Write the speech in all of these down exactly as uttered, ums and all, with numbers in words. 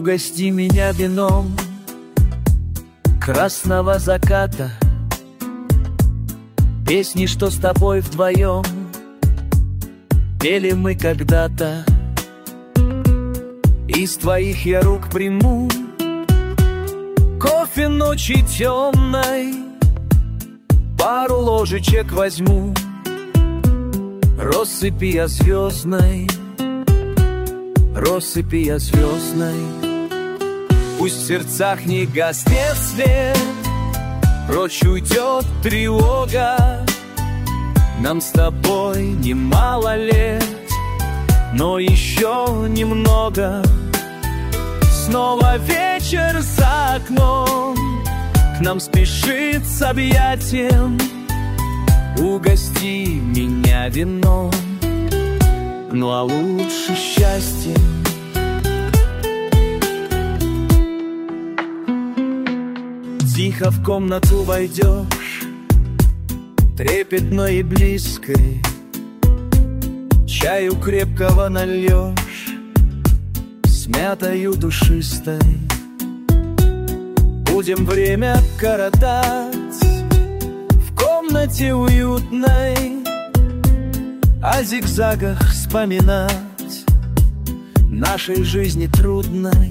Угости меня вином красного заката, песни, что с тобой вдвоем пели мы когда-то. Из твоих я рук приму кофе ночи темной, пару ложечек возьму россыпи я звездной, россыпи я звездной. Пусть в сердцах не гаснет свет, прочь уйдет тревога. Нам с тобой немало лет, но еще немного. Снова вечер за окном, к нам спешит с объятием. Угости меня вином, ну а лучше счастьем. Тихо в комнату войдешь, трепетной и близкой, чаю крепкого нальешь, с мятою душистой. Будем время коротать в комнате уютной, о зигзагах вспоминать нашей жизни трудной,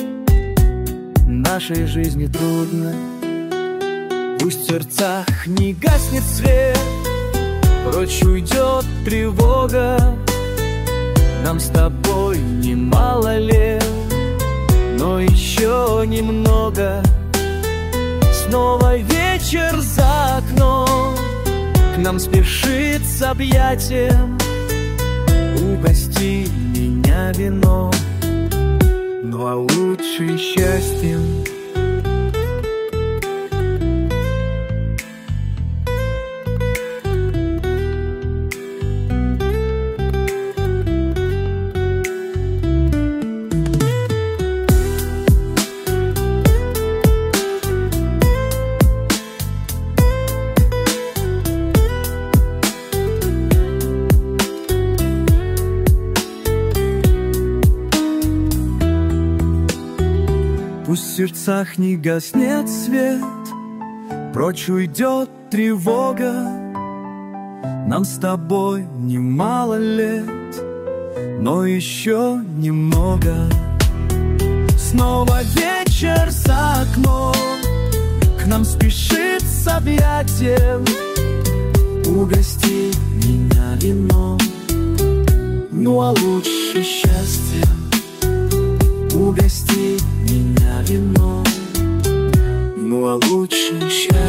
нашей жизни трудной. Пусть в сердцах не гаснет свет, прочь уйдет тревога. Нам с тобой немало лет, но еще немного. Снова вечер за окном, к нам спешит с объятием. Угости меня вином, ну а лучше счастьем. Пусть в сердцах не гаснет свет, прочь уйдет тревога. Нам с тобой немало лет, но еще немного. Снова вечер за окном, к нам спешит с объятием. Угости меня вином, ну а лучше счастьем. Угости меня вином, ну а лучше счастье.